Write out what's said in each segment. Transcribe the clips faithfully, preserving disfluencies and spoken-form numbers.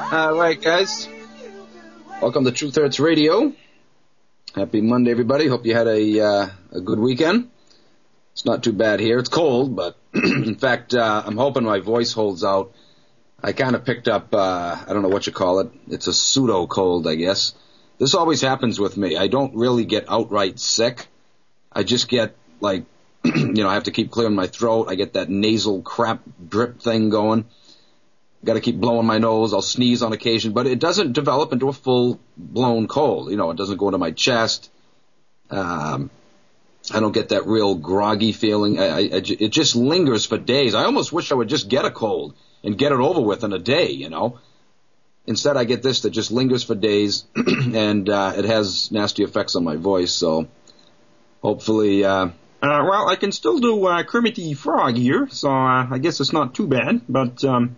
All right, guys. Welcome to Truth Hurts Radio. Happy Monday, everybody. Hope you had a uh, a good weekend. It's not too bad here. It's cold, but in fact, uh, I'm hoping my voice holds out. I kind of picked up, uh, I don't know what you call it. It's a pseudo cold, I guess. This always happens with me. I don't really get outright sick. I just get, like, you know, I have to keep clearing my throat. I get that nasal crap drip thing going. Got to keep blowing my nose. I'll sneeze on occasion, but it doesn't develop into a full-blown cold. You know, it doesn't go into my chest. Um, I don't get that real groggy feeling. I, I, it just lingers for days. I almost wish I would just get a cold and get it over with in a day, you know. Instead, I get this that just lingers for days, and uh, it has nasty effects on my voice, so hopefully... Uh, Uh, well, I can still do uh, Kermit Frog here, so uh, I guess it's not too bad. But um,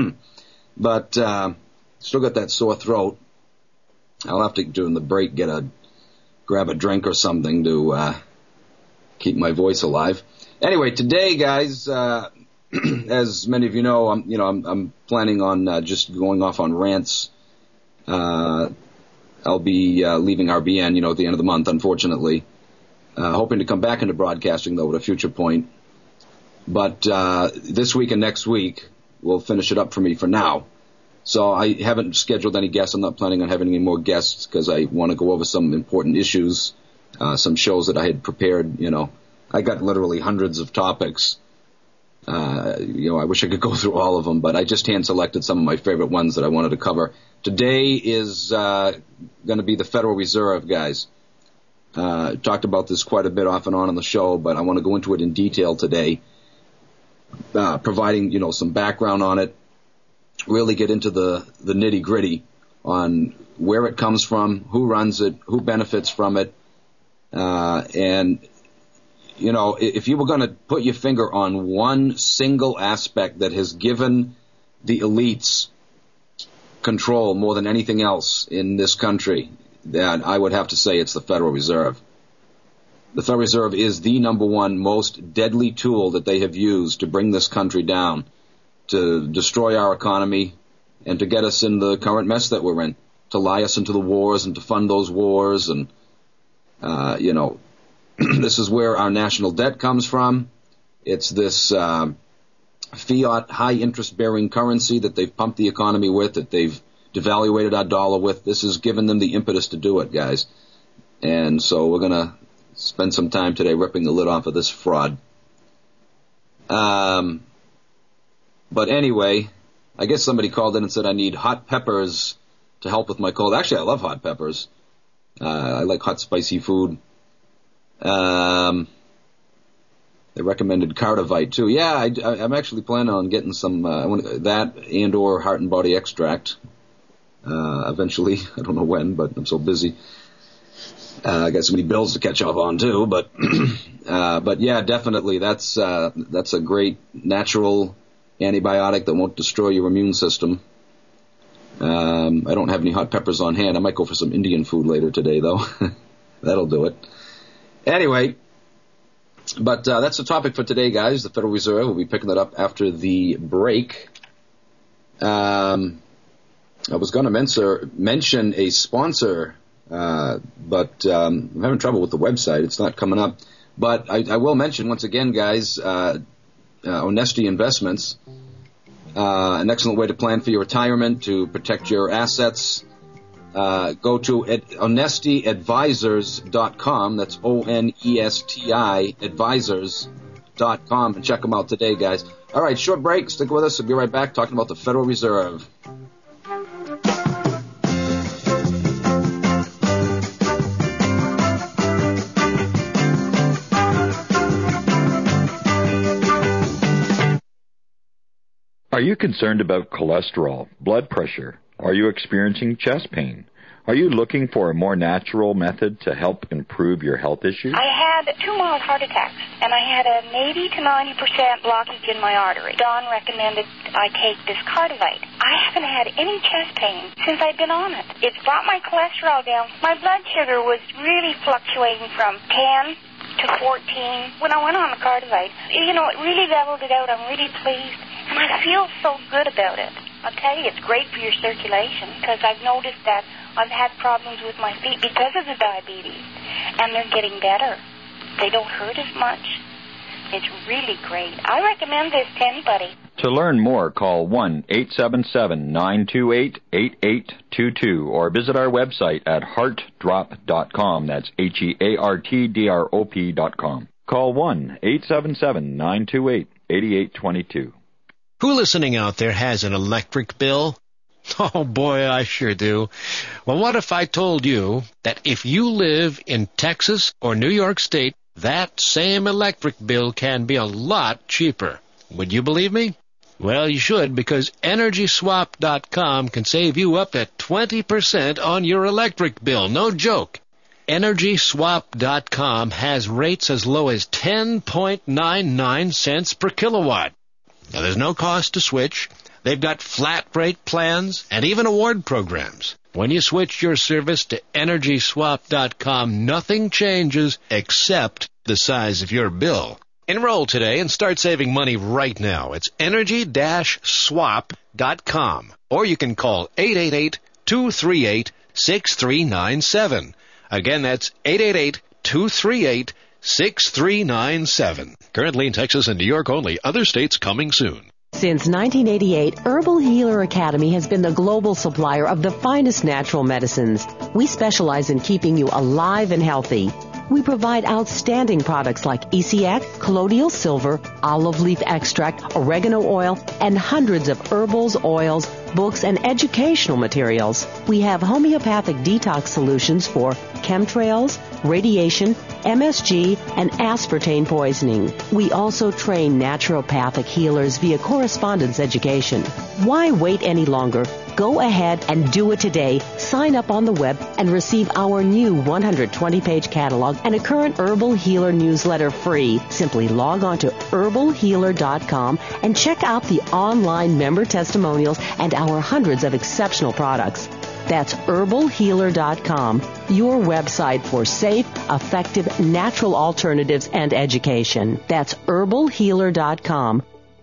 but uh, still got that sore throat. I'll have to, during the break, get a grab a drink or something to uh, keep my voice alive. Anyway, today, guys, uh, as many of you know, I'm you know I'm, I'm planning on uh, just going off on rants. Uh, I'll be uh, leaving R B N, you know, at the end of the month, unfortunately. Uh, hoping to come back into broadcasting, though, at a future point. But uh, this week and next week will finish it up for me for now. So I haven't scheduled any guests. I'm not planning on having any more guests because I want to go over some important issues, uh, some shows that I had prepared. You know, I got literally hundreds of topics. Uh, you know, I wish I could go through all of them, but I just hand-selected some of my favorite ones that I wanted to cover. Today is uh, going to be the Federal Reserve, guys. Uh, talked about this quite a bit off and on on the show, but I want to go into it in detail today, uh, providing, you know, some background on it, really get into the, the nitty-gritty on where it comes from, who runs it, who benefits from it, uh, and, you know, if you were going to put your finger on one single aspect that has given the elites control more than anything else in this country, then I would have to say it's the Federal Reserve. The Federal Reserve is the number one most deadly tool that they have used to bring this country down, to destroy our economy, and to get us in the current mess that we're in, to lie us into the wars and to fund those wars. And, uh, you know, this is where our national debt comes from. It's this uh, fiat high-interest-bearing currency that they've pumped the economy with, that they've devaluated our dollar with. This has given them the impetus to do it, guys. And so we're going to spend some time today ripping the lid off of this fraud. Um, but anyway, I guess somebody called in and said I need hot peppers to help with my cold. Actually, I love hot peppers. Uh, I like hot, spicy food. Um, they recommended Cardivite, too. Yeah, I, I, I'm actually planning on getting some uh, I want that and or heart and body extract. Uh, eventually, I don't know when, but I'm so busy. Uh, I got so many bills to catch up on too, but, uh, but yeah, definitely that's, uh, that's a great natural antibiotic that won't destroy your immune system. Um, I don't have any hot peppers on hand. I might go for some Indian food later today though. That'll do it. Anyway, but, uh, that's the topic for today, guys. The Federal Reserve. We'll be picking that up after the break. Um, I was going to mention, mention a sponsor, uh, but um, I'm having trouble with the website. It's not coming up. But I, I will mention once again, guys, uh, uh, Honesty Investments, uh, an excellent way to plan for your retirement, to protect your assets. Uh, go to ed- honesty advisors dot com. That's O N E S T I advisors dot com, and check them out today, guys. All right, short break. Stick with us. We'll be right back talking about the Federal Reserve. Are you concerned about cholesterol, blood pressure? Are you experiencing chest pain? Are you looking for a more natural method to help improve your health issues? I had two mild heart attacks, and I had an eighty to ninety percent blockage in my artery. Don recommended I take this Cardivite. I haven't had any chest pain since I've been on it. It's brought my cholesterol down. My blood sugar was really fluctuating from ten to fourteen when I went on the Cardivite. You know, it really leveled it out. I'm really pleased. And I feel so good about it. I'll tell you, it's great for your circulation because I've noticed that I've had problems with my feet because of the diabetes, and they're getting better. They don't hurt as much. It's really great. I recommend this to anybody. To learn more, call one eight seven seven, nine two eight, eight eight two two or visit our website at heart drop dot com. That's H E A R T D R O P dot com. Call one eight seven seven, nine two eight, eight eight two two. Who listening out there has an electric bill? Oh, boy, I sure do. Well, what if I told you that if you live in Texas or New York State, that same electric bill can be a lot cheaper? Would you believe me? Well, you should, because Energy Swap dot com can save you up to twenty percent on your electric bill. No joke. Energy Swap dot com has rates as low as ten point nine nine cents per kilowatt. Now, there's no cost to switch. They've got flat rate plans and even award programs. When you switch your service to Energy Swap dot com, nothing changes except the size of your bill. Enroll today and start saving money right now. It's Energy Swap dot com. Or you can call eight eight eight, two three eight, six three nine seven. Again, that's eight eight eight, two three eight, six three nine seven. Currently in Texas and New York only. Other states coming soon. Since nineteen eighty-eight, Herbal Healer Academy has been the global supplier of the finest natural medicines. We specialize in keeping you alive and healthy. We provide outstanding products like E C X, colloidal silver, olive leaf extract, oregano oil, and hundreds of herbals, oils, books, and educational materials. We have homeopathic detox solutions for chemtrails, radiation, M S G, and aspartame poisoning. We also train naturopathic healers via correspondence education. Why wait any longer? Go ahead and do it today. Sign up on the web and receive our new one hundred twenty page catalog and a current Herbal Healer newsletter free. Simply log on to herbal healer dot com and check out the online member testimonials and our hundreds of exceptional products. That's herbal healer dot com, your website for safe, effective, natural alternatives and education. That's herbal healer dot com.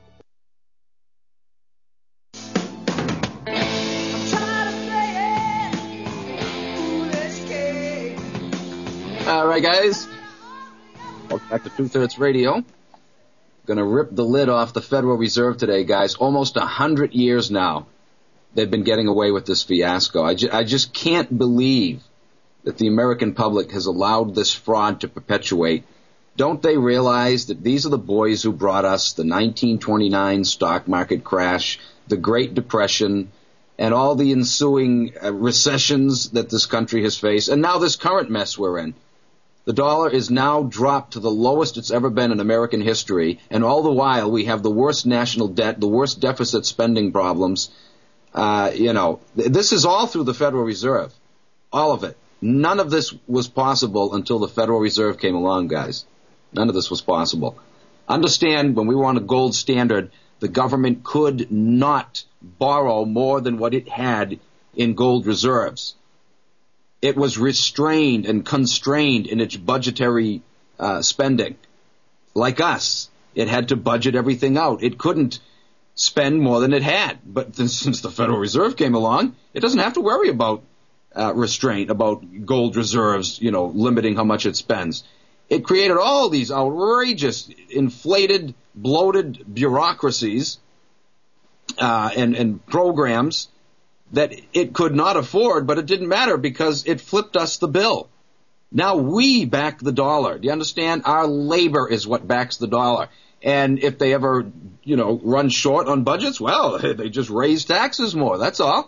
All right, guys. Welcome back to Two-Thirds Radio. Going to rip the lid off the Federal Reserve today, guys. Almost a hundred years now they've been getting away with this fiasco. I, ju- I just can't believe that the American public has allowed this fraud to perpetuate. Don't they realize that these are the boys who brought us the nineteen twenty-nine stock market crash, the Great Depression, and all the ensuing uh, recessions that this country has faced, and now this current mess we're in? The dollar is now dropped to the lowest it's ever been in American history, and all the while we have the worst national debt, the worst deficit spending problems. Uh, you know, th- this is all through the Federal Reserve. All of it. None of this was possible until the Federal Reserve came along, guys. None of this was possible. Understand, when we were on a gold standard, the government could not borrow more than what it had in gold reserves. It was restrained and constrained in its budgetary uh, spending. Like us, it had to budget everything out. It couldn't spend more than it had. But since the Federal Reserve came along, it doesn't have to worry about uh, restraint, about gold reserves, you know, limiting how much it spends. It created all these outrageous, inflated, bloated bureaucracies uh, and, and programs that it could not afford, but it didn't matter because it flipped us the bill. Now we back the dollar. Do you understand? Our labor is what backs the dollar. And if they ever, you know, run short on budgets, well, they just raise taxes more. That's all.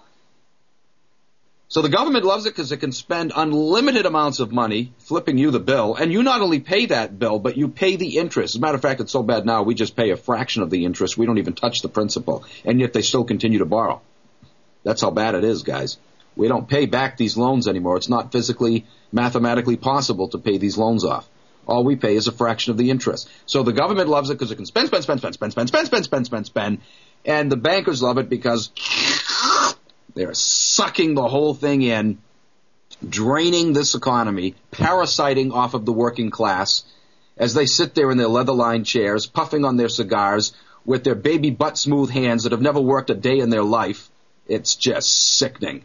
So the government loves it because it can spend unlimited amounts of money flipping you the bill. And you not only pay that bill, but you pay the interest. As a matter of fact, it's so bad now, we just pay a fraction of the interest. We don't even touch the principal. And yet they still continue to borrow. That's how bad it is, guys. We don't pay back these loans anymore. It's not physically, mathematically possible to pay these loans off. All we pay is a fraction of the interest. So the government loves it because it can spend, spend, spend, spend, spend, spend, spend, spend, spend, spend, spend. And the bankers love it because they're sucking the whole thing in, draining this economy, parasiting off of the working class as they sit there in their leather-lined chairs, puffing on their cigars, with their baby butt smooth hands that have never worked a day in their life. It's just sickening.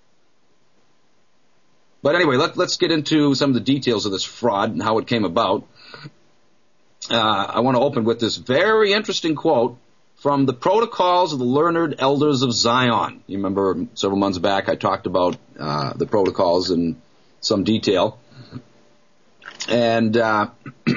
But anyway, let, let's get into some of the details of this fraud and how it came about. Uh, I want to open with this very interesting quote from the Protocols of the Learned Elders of Zion. You remember several months back I talked about uh, the protocols in some detail. And, uh,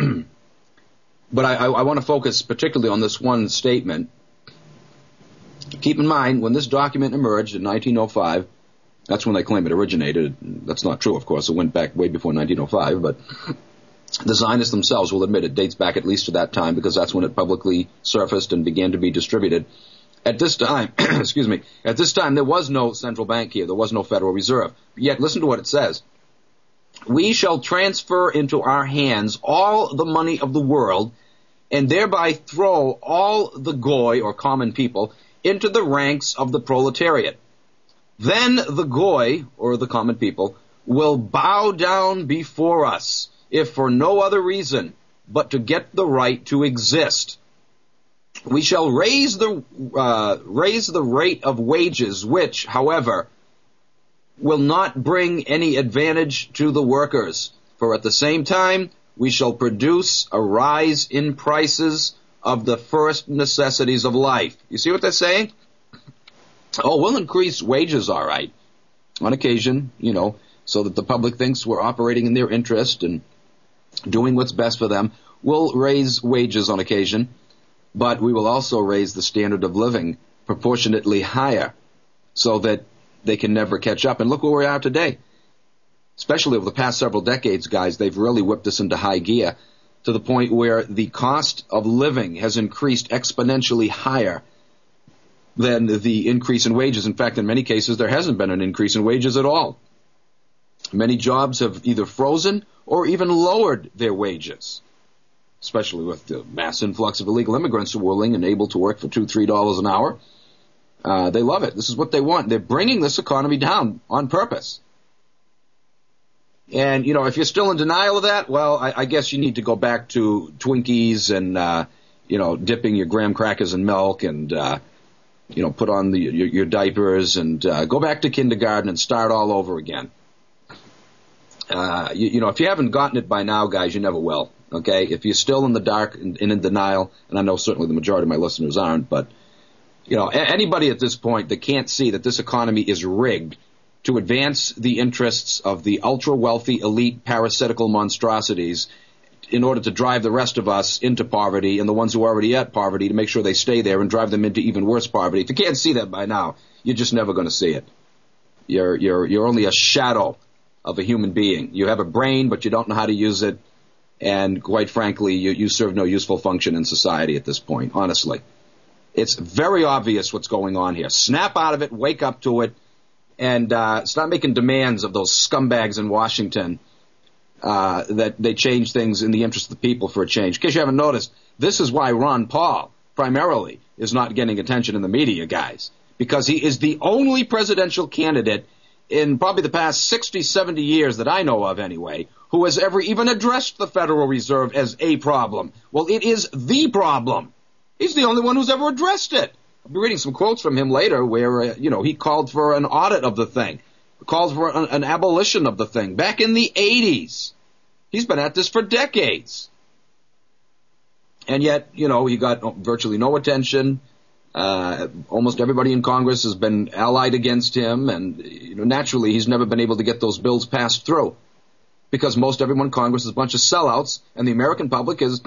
but I, I, I want to focus particularly on this one statement. Keep in mind, when this document emerged in nineteen oh five, that's when they claim it originated. That's not true, of course. It went back way before nineteen oh five, but the Zionists themselves will admit it dates back at least to that time because that's when it publicly surfaced and began to be distributed. At this time, excuse me, at this time there was no central bank here. There was no Federal Reserve. Yet listen to what it says. We shall transfer into our hands all the money of the world and thereby throw all the goy, or common people, into the ranks of the proletariat. Then the goy, or the common people, will bow down before us, if for no other reason but to get the right to exist. We shall raise the uh, raise the rate of wages, which, however, will not bring any advantage to the workers, for at the same time we shall produce a rise in prices of the first necessities of life. You see what they're saying? Oh, we'll increase wages, all right, on occasion, you know, so that the public thinks we're operating in their interest and doing what's best for them. We'll raise wages on occasion, but we will also raise the standard of living proportionately higher so that they can never catch up. And look where we are today. Especially over the past several decades, guys, they've really whipped us into high gear to the point where the cost of living has increased exponentially higher than the increase in wages. In fact, in many cases, there hasn't been an increase in wages at all. Many jobs have either frozen or even lowered their wages, especially with the mass influx of illegal immigrants who are willing and able to work for two, three dollars an hour. Uh, they love it. This is what they want. They're bringing this economy down on purpose. And, you know, if you're still in denial of that, well, I, I guess you need to go back to Twinkies and, uh, you know, dipping your graham crackers in milk and, uh, you know, put on the, your, your diapers and uh, go back to kindergarten and start all over again. Uh, you, you know, if you haven't gotten it by now, guys, you never will, okay? If you're still in the dark and, and in denial, and I know certainly the majority of my listeners aren't, but, you know, a- anybody at this point that can't see that this economy is rigged to advance the interests of the ultra-wealthy, elite, parasitical monstrosities in order to drive the rest of us into poverty and the ones who are already at poverty to make sure they stay there and drive them into even worse poverty. If you can't see that by now, you're just never going to see it. You're, you're, you're only a shadow of a human being. You have a brain, but you don't know how to use it. And quite frankly, you, you serve no useful function in society at this point, honestly. It's very obvious what's going on here. Snap out of it, wake up to it, and uh, start making demands of those scumbags in Washington uh, that they change things in the interest of the people for a change. In case you haven't noticed, this is why Ron Paul, primarily, is not getting attention in the media, guys, because he is the only presidential candidate in probably the past sixty, seventy years that I know of anyway, who has ever even addressed the Federal Reserve as a problem. Well, it is the problem. He's the only one who's ever addressed it. I'll be reading some quotes from him later where, uh, you know, he called for an audit of the thing, called for an, an abolition of the thing back in the eighties. He's been at this for decades. And yet, you know, he got virtually no attention. Uh, almost everybody in Congress has been allied against him. And, you know, naturally, he's never been able to get those bills passed through because most everyone in Congress is a bunch of sellouts and the American public is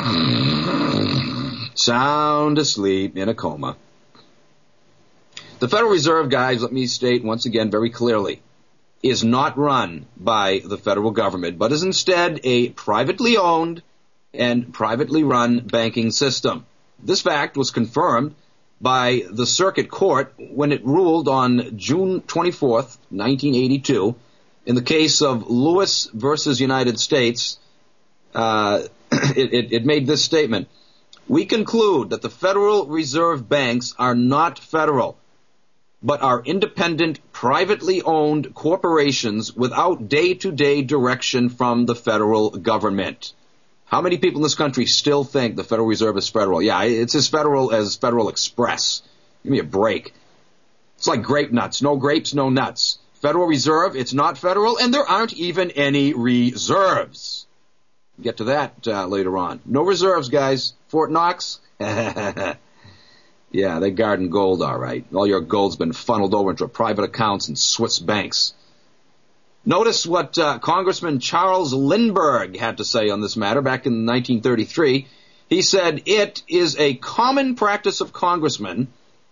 sound asleep in a coma. The Federal Reserve, guys, let me state once again very clearly, is not run by the federal government, but is instead a privately owned and privately run banking system. This fact was confirmed by the Circuit Court when it ruled on June twenty-fourth, nineteen eighty-two, in the case of Lewis versus United States. Uh, it, it, it made this statement. We conclude that the Federal Reserve banks are not federal, but are independent, privately owned corporations without day-to-day direction from the federal government. How many people in this country still think the Federal Reserve is federal? Yeah, it's as federal as Federal Express. Give me a break. It's like grape nuts. No grapes, no nuts. Federal Reserve, it's not federal, and there aren't even any reserves. We'll get to that uh, later on. No reserves, guys. Fort Knox? Yeah, they garden gold, all right. All your gold's been funneled over into private accounts in Swiss banks. Notice what uh, Congressman Charles Lindbergh had to say on this matter back in nineteen thirty-three. He said, it is a common practice of congressmen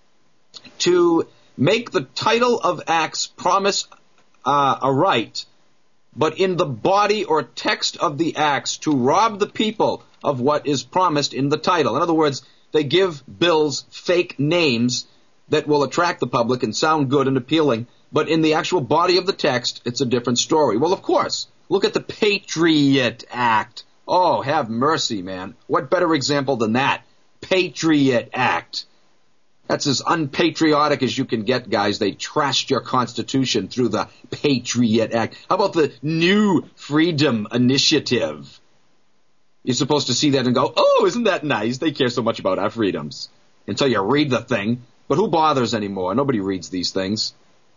to make the title of acts promise uh, a right, but in the body or text of the acts to rob the people of what is promised in the title. In other words, they give bills fake names that will attract the public and sound good and appealing, but in the actual body of the text, it's a different story. Well, of course, look at the Patriot Act. Oh, have mercy, man. What better example than that? Patriot Act. That's as unpatriotic as you can get, guys. They trashed your Constitution through the Patriot Act. How about the New Freedom Initiative? You're supposed to see that and go, oh, isn't that nice? They care so much about our freedoms. Until you read the thing. But who bothers anymore? Nobody reads these things.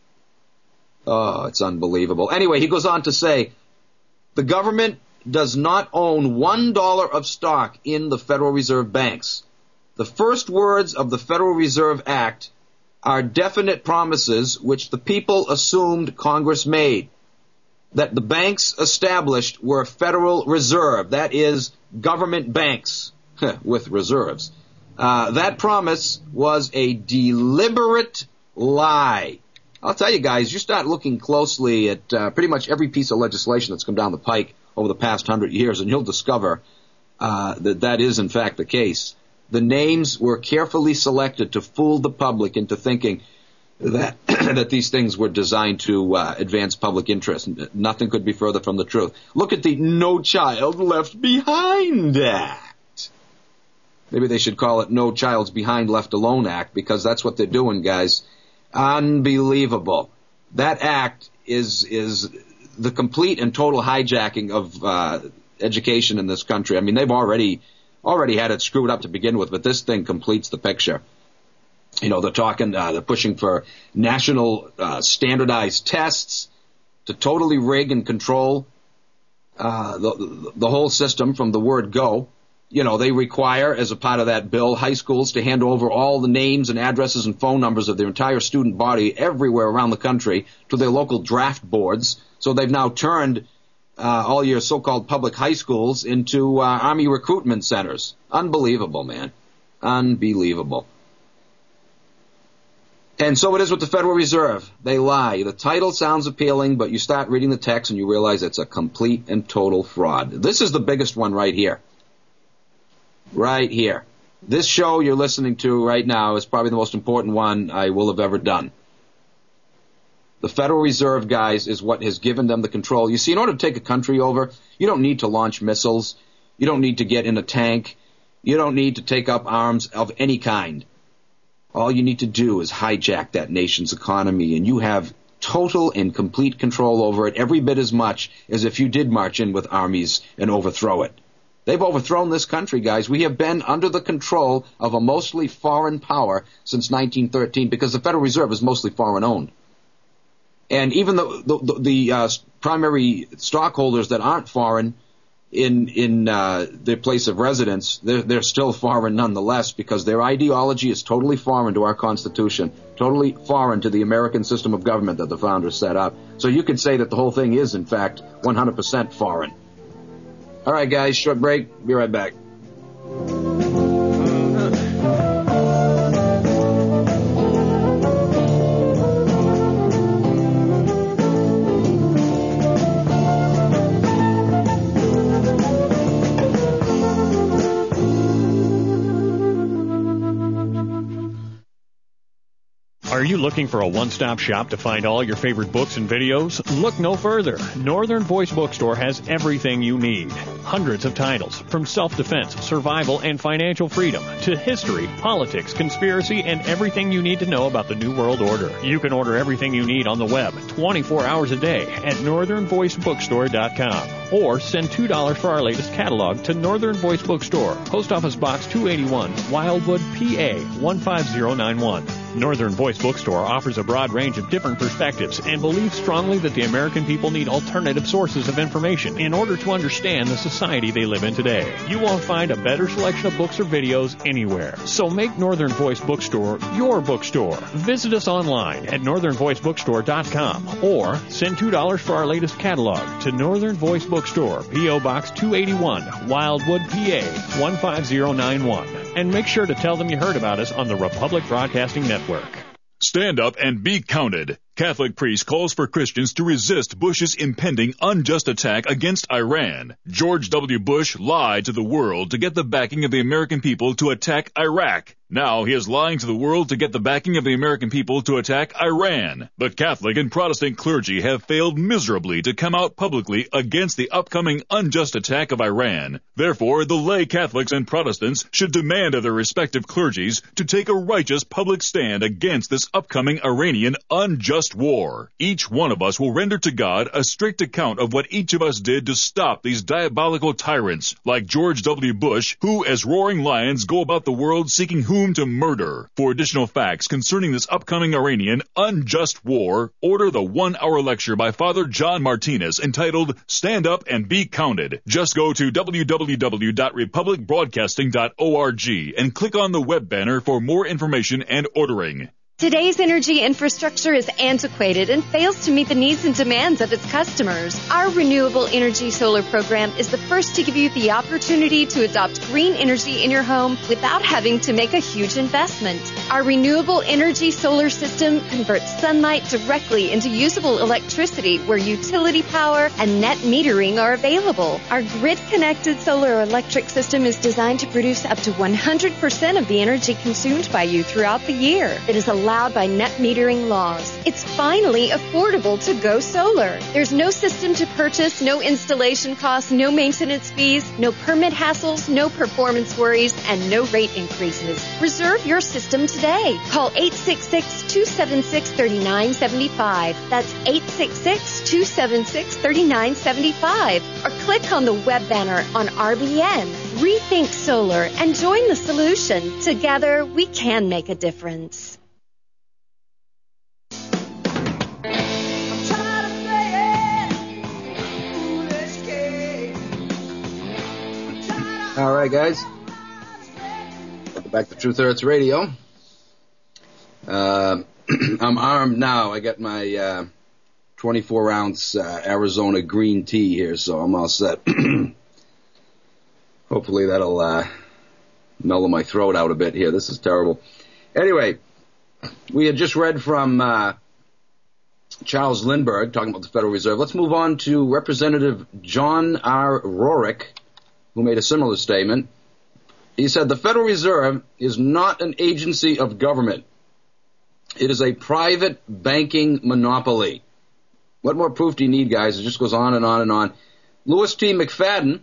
Oh, it's unbelievable. Anyway, he goes on to say, the government does not own one dollar of stock in the Federal Reserve banks. The first words of the Federal Reserve Act are definite promises which the people assumed Congress made, that the banks established were Federal Reserve, that is, government banks with reserves. Uh, that promise was a deliberate lie. I'll tell you guys, you start looking closely at uh, pretty much every piece of legislation that's come down the pike over the past hundred years, and you'll discover uh, that that is, in fact, the case. The names were carefully selected to fool the public into thinking that that these things were designed to uh, advance public interest. Nothing could be further from the truth. Look at the No Child Left Behind Act. Maybe they should call it No Child's Behind Left Alone Act, because that's what they're doing, guys. Unbelievable. That act is is the complete and total hijacking of uh, education in this country. I mean, they've already already had it screwed up to begin with, but this thing completes the picture. You know, they're talking, uh, they're pushing for national uh, standardized tests to totally rig and control uh, the, the whole system from the word go. You know, they require, as a part of that bill, high schools to hand over all the names and addresses and phone numbers of their entire student body everywhere around the country to their local draft boards. So they've now turned uh, all your so-called public high schools into uh, Army recruitment centers. Unbelievable, man. Unbelievable. And so it is with the Federal Reserve. They lie. The title sounds appealing, but you start reading the text and you realize it's a complete and total fraud. This is the biggest one right here. Right here. This show you're listening to right now is probably the most important one I will have ever done. The Federal Reserve, guys, is what has given them the control. You see, in order to take a country over, you don't need to launch missiles. You don't need to get in a tank. You don't need to take up arms of any kind. All you need to do is hijack that nation's economy, and you have total and complete control over it, every bit as much as if you did march in with armies and overthrow it. They've overthrown this country, guys. We have been under the control of a mostly foreign power since nineteen thirteen because the Federal Reserve is mostly foreign-owned. And even the the, the, the uh, primary stockholders that aren't foreign in in uh, their place of residence, they're, they're still foreign nonetheless because their ideology is totally foreign to our Constitution, totally foreign to the American system of government that the founders set up. So you could say that the whole thing is, in fact, one hundred percent foreign. All right, guys, short break. Be right back. Are you looking for a one-stop shop to find all your favorite books and videos? Look no further. Northern Voice Bookstore has everything you need. Hundreds of titles, from self-defense, survival, and financial freedom, to history, politics, conspiracy, and everything you need to know about the New World Order. You can order everything you need on the web, twenty-four hours a day, at northern voice bookstore dot com. Or send two dollars for our latest catalog to Northern Voice Bookstore, Post Office Box two eighty-one, Wildwood, P A one five zero nine one. Northern Voice Bookstore offers a broad range of different perspectives and believes strongly that the American people need alternative sources of information in order to understand the society they live in today. You won't find a better selection of books or videos anywhere. So make Northern Voice Bookstore your bookstore. Visit us online at northern voice bookstore dot com or send two dollars for our latest catalog to Northern Voice Bookstore, P O Box two eighty-one, Wildwood, P A one five zero nine one. And make sure to tell them you heard about us on the Republic Broadcasting Network. Stand up and be counted. Catholic priest calls for Christians to resist Bush's impending unjust attack against Iran. George W. Bush lied to the world to get the backing of the American people to attack Iraq. Now he is lying to the world to get the backing of the American people to attack Iran. But Catholic and Protestant clergy have failed miserably to come out publicly against the upcoming unjust attack of Iran. Therefore, the lay Catholics and Protestants should demand of their respective clergies to take a righteous public stand against this upcoming Iranian unjust war. Each one of us will render to God a strict account of what each of us did to stop these diabolical tyrants like George W. Bush, who as roaring lions go about the world seeking whom to murder. For additional facts concerning this upcoming Iranian unjust war, order the one-hour lecture by Father John Martinez entitled Stand Up and Be Counted. Just go to w w w dot republic broadcasting dot org and click on the web banner for more information and ordering. Today's energy infrastructure is antiquated and fails to meet the needs and demands of its customers. Our Renewable Energy Solar program is the first to give you the opportunity to adopt green energy in your home without having to make a huge investment. Our Renewable Energy Solar system converts sunlight directly into usable electricity where utility power and net metering are available. Our grid-connected solar electric system is designed to produce up to one hundred percent of the energy consumed by you throughout the year. It is allowed by net metering laws. It's finally affordable to go solar. There's no system to purchase, no installation costs, no maintenance fees, no permit hassles, no performance worries, and no rate increases. Reserve your system today. Call eight six six, two seven six, three nine seven five. That's eight six six, two seven six, three nine seven five. Or click on the web banner on R B N. Rethink Solar and join the solution. Together, we can make a difference. All right, guys. Welcome back to Truth Hurts Radio. Uh, I'm armed now. I got my uh, twenty-four ounce uh, Arizona green tea here, so I'm all set. Hopefully that'll uh, mellow my throat out a bit here. This is terrible. Anyway, we had just read from uh, Charles Lindbergh talking about the Federal Reserve. Let's move on to Representative John R. Rorick, who made a similar statement. He said, the Federal Reserve is not an agency of government. It is a private banking monopoly. What more proof do you need, guys? It just goes on and on and on. Louis T. McFadden,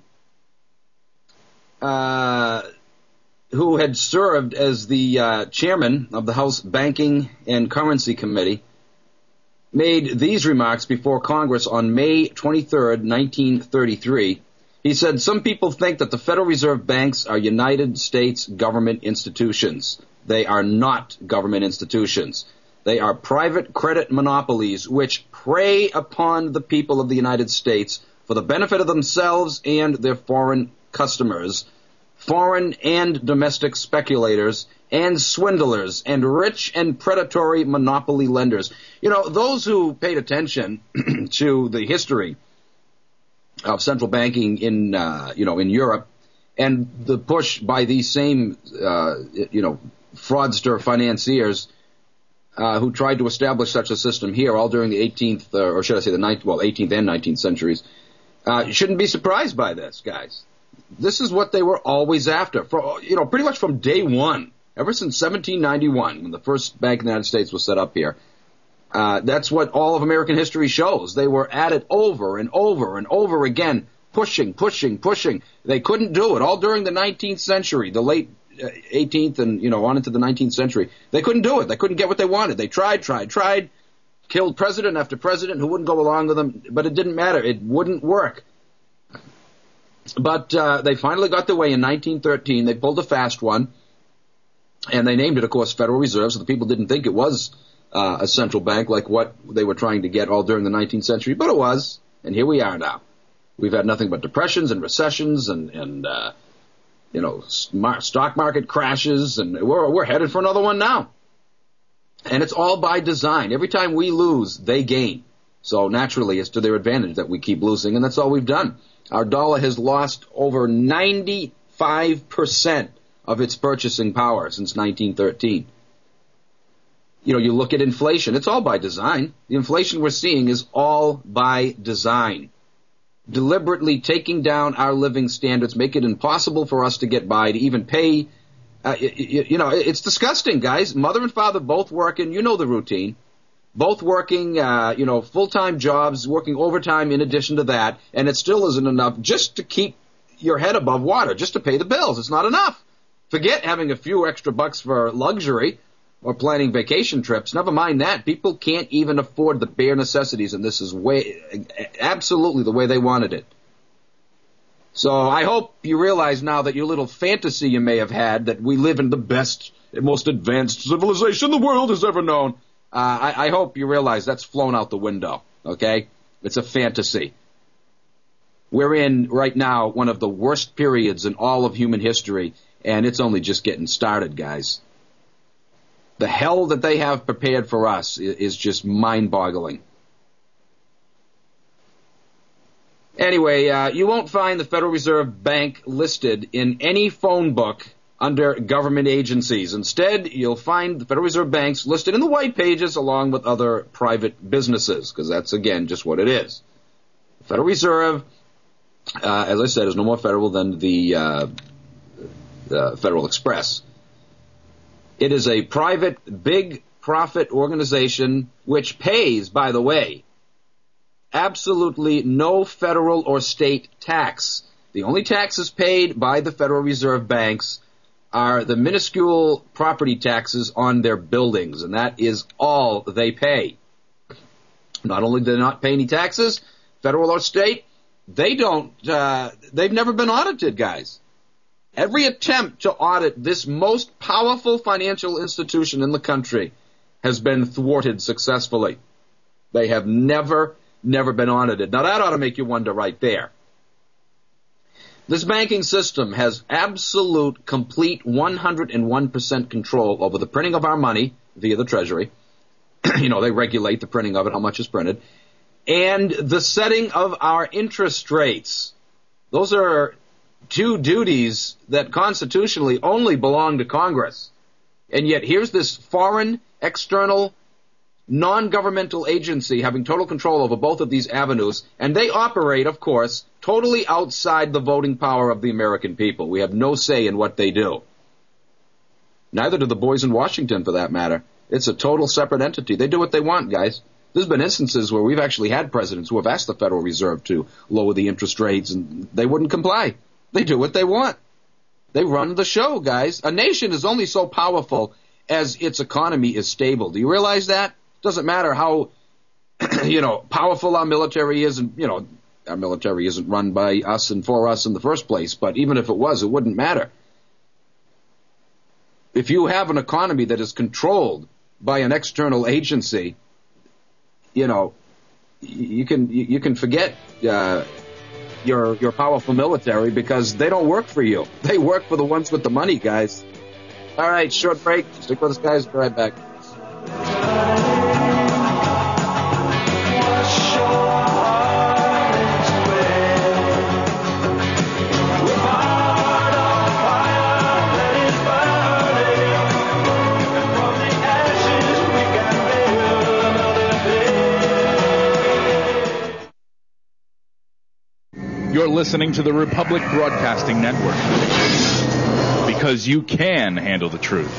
uh, who had served as the uh, chairman of the House Banking and Currency Committee, made these remarks before Congress on May twenty-third, nineteen thirty-three. He said, some people think that the Federal Reserve banks are United States government institutions. They are not government institutions. They are private credit monopolies which prey upon the people of the United States for the benefit of themselves and their foreign customers, foreign and domestic speculators, and swindlers, and rich and predatory monopoly lenders. You know, those who paid attention to the history of central banking in, uh, you know, in Europe, and the push by these same, uh, you know, fraudster financiers uh, who tried to establish such a system here, all during the eighteenth, uh, or should I say the ninth, well, eighteenth and nineteenth centuries. Uh, you shouldn't be surprised by this, guys. This is what they were always after, for, you know, pretty much from day one. Ever since seventeen ninety-one, when the first bank in the United States was set up here, uh, that's what all of American history shows. They were at it over and over and over again, pushing, pushing, pushing. They couldn't do it all during the nineteenth century, the late eighteenth and, you know, on into the nineteenth century. They couldn't do it. They couldn't get what they wanted. They tried, tried, tried, killed president after president who wouldn't go along with them, but it didn't matter. It wouldn't work. But uh, they finally got their way in nineteen thirteen. They pulled a fast one, and they named it, of course, Federal Reserve, so the people didn't think it was uh, a central bank like what they were trying to get all during the nineteenth century, but it was, and here we are now. We've had nothing but depressions and recessions and, and uh, you know, stock market crashes, and we're, we're headed for another one now. And it's all by design. Every time we lose, they gain. So naturally, it's to their advantage that we keep losing, and that's all we've done. Our dollar has lost over ninety-five percent of its purchasing power since nineteen thirteen. You know, you look at inflation. It's all by design. The inflation we're seeing is all by design. Deliberately taking down our living standards, make it impossible for us to get by, to even pay. Uh, you, you know, it's disgusting, guys. Mother and father both working. You know the routine. Both working, uh, you know, full-time jobs, working overtime in addition to that, and it still isn't enough just to keep your head above water, just to pay the bills. It's not enough. Forget having a few extra bucks for luxury or planning vacation trips. Never mind that. People can't even afford the bare necessities, and this is way, absolutely the way they wanted it. So I hope you realize now that your little fantasy you may have had that we live in the best, most advanced civilization the world has ever known, uh, I, I hope you realize that's flown out the window, okay? It's a fantasy. We're in, right now, one of the worst periods in all of human history, and it's only just getting started, guys. The hell that they have prepared for us is just mind-boggling. Anyway, uh, you won't find the Federal Reserve Bank listed in any phone book under government agencies. Instead, you'll find the Federal Reserve banks listed in the white pages along with other private businesses, because that's, again, just what it is. The Federal Reserve, uh, as I said, is no more federal than the, uh, the Federal Express. It is a private, big profit organization which pays, by the way, absolutely no federal or state tax. The only taxes paid by the Federal Reserve banks are the minuscule property taxes on their buildings, and that is all they pay. Not only do they not pay any taxes, federal or state, they don't, uh, they've never been audited, guys. Every attempt to audit this most powerful financial institution in the country has been thwarted successfully. They have never, never been audited. Now that ought to make you wonder right there. This banking system has absolute, complete one hundred one percent control over the printing of our money via the Treasury. You know, they regulate the printing of it, how much is printed. And the setting of our interest rates. Those are two duties that constitutionally only belong to Congress. And yet here's this foreign, external, non-governmental agency having total control over both of these avenues, and they operate, of course, totally outside the voting power of the American people. We have no say in what they do. Neither do the boys in Washington, for that matter. It's a total separate entity. They do what they want, guys. There's been instances where we've actually had presidents who have asked the Federal Reserve to lower the interest rates, and they wouldn't comply. They do what they want. They run the show, guys. A nation is only so powerful as its economy is stable. Do you realize that? Doesn't matter how, you know, powerful our military is, and, you know, our military isn't run by us and for us in the first place, but even if it was, it wouldn't matter. If you have an economy that is controlled by an external agency, you know, you can you can forget uh, your your powerful military, because they don't work for you. They work for the ones with the money, guys. All right, short break. Stick with us, guys. Be right back. You're listening to the Republic Broadcasting Network. because you can handle the truth.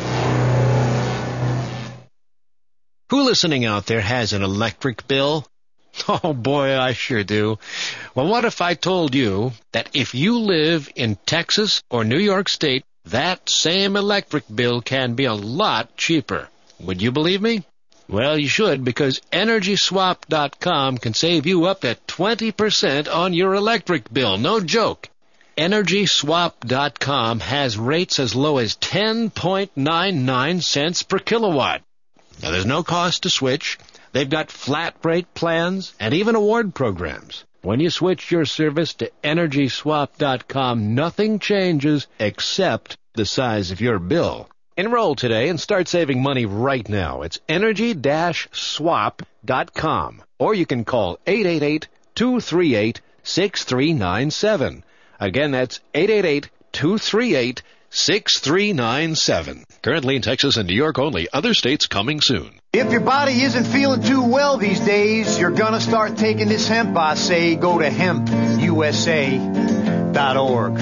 Who listening out there has an electric bill? Oh boy, I sure do. Well, what if I told you that if you live in Texas or New York State, that same electric bill can be a lot cheaper? Would you believe me? Well, you should, because Energy Swap dot com can save you up to twenty percent on your electric bill. No joke. Energy Swap dot com has rates as low as ten point nine nine cents per kilowatt. Now, there's no cost to switch. They've got flat rate plans and even award programs. When you switch your service to Energy Swap dot com, nothing changes except the size of your bill. Enroll today and start saving money right now. It's Energy Swap dot com. Or you can call eight eight eight, two three eight, six three nine seven. Again, that's eight eight eight, two three eight, six three nine seven. Currently in Texas and New York only. Other states coming soon. If your body isn't feeling too well these days, you're gonna start taking this hemp, I say. Go to hemp U S A dot org.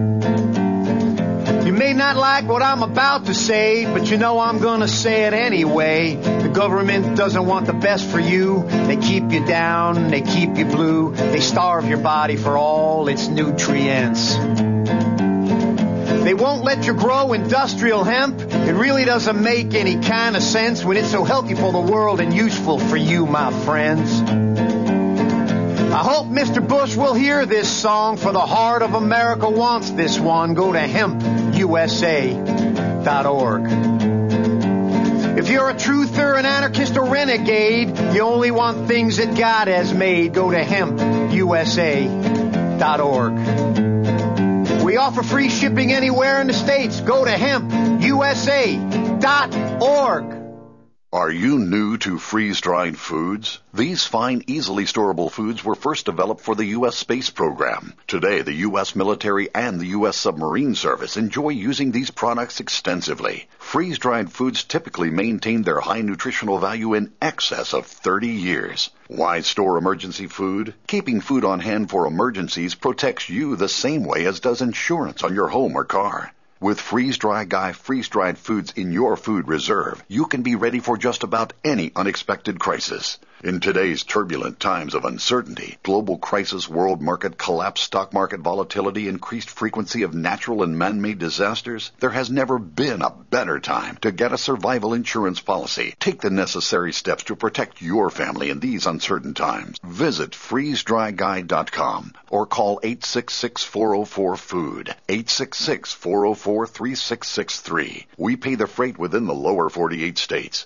You may not like what I'm about to say, but you know I'm gonna say it anyway. The government doesn't want the best for you. They keep you down, they keep you blue. They starve your body for all its nutrients. They won't let you grow industrial hemp. It really doesn't make any kind of sense when it's so healthy for the world and useful for you, my friends. I hope Mister Bush will hear this song, for the heart of America wants this one. Go to hemp U S A dot org. If you're a truther, an anarchist, or renegade, you only want things that God has made. Go to hemp U S A dot org. We offer free shipping anywhere in the States. Go to hemp U S A dot org. Are you new to freeze-dried foods? These fine, easily storable foods were first developed for the U S space program. Today, the U S military and the U S submarine service enjoy using these products extensively. Freeze-dried foods typically maintain their high nutritional value in excess of thirty years. Why store emergency food? Keeping food on hand for emergencies protects you the same way as does insurance on your home or car. With Freeze Dry Guy freeze-dried foods in your food reserve, you can be ready for just about any unexpected crisis. In today's turbulent times of uncertainty, global crisis, world market collapse, stock market volatility, increased frequency of natural and man-made disasters, there has never been a better time to get a survival insurance policy. Take the necessary steps to protect your family in these uncertain times. Visit freeze dry guy dot com or call eight six six, four oh four, food, eight six six, four oh four, three six six three. We pay the freight within the lower forty-eight states.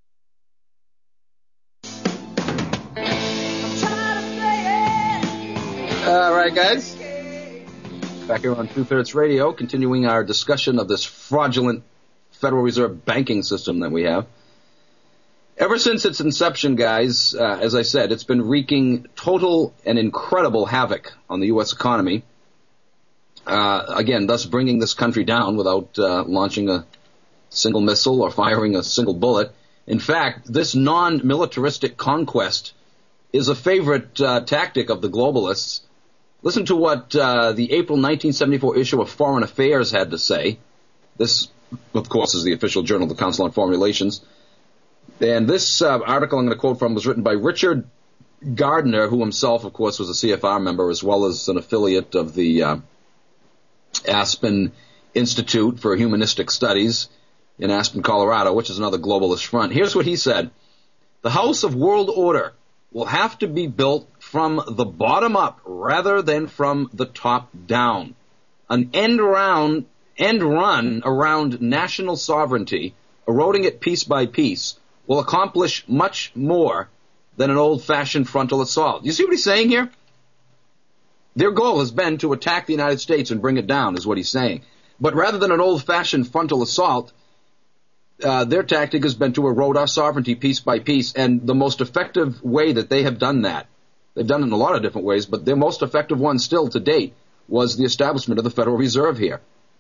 All right, guys. Back here on Two-Thirds Radio, continuing our discussion of this fraudulent Federal Reserve banking system that we have. Ever since its inception, guys, uh, as I said, it's been wreaking total and incredible havoc on the U S economy. Uh, again, thus bringing this country down without uh, launching a single missile or firing a single bullet. In fact, this non-militaristic conquest is a favorite uh, tactic of the globalists. Listen to what uh, the April nineteen seventy-four issue of Foreign Affairs had to say. This, of course, is the official journal of the Council on Foreign Relations. And this uh, article I'm going to quote from was written by Richard Gardner, who himself, of course, was a C F R member as well as an affiliate of the uh, Aspen Institute for Humanistic Studies in Aspen, Colorado, which is another globalist front. Here's what he said. The House of World Order will have to be built from the bottom up rather than from the top down. An end round, end run around national sovereignty, eroding it piece by piece, will accomplish much more than an old-fashioned frontal assault. You see what he's saying here? Their goal has been to attack the United States and bring it down, is what he's saying. But rather than an old-fashioned frontal assault, Uh, their tactic has been to erode our sovereignty piece by piece, and the most effective way that they have done that, they've done it in a lot of different ways, but their most effective one still to date was the establishment of the Federal Reserve here.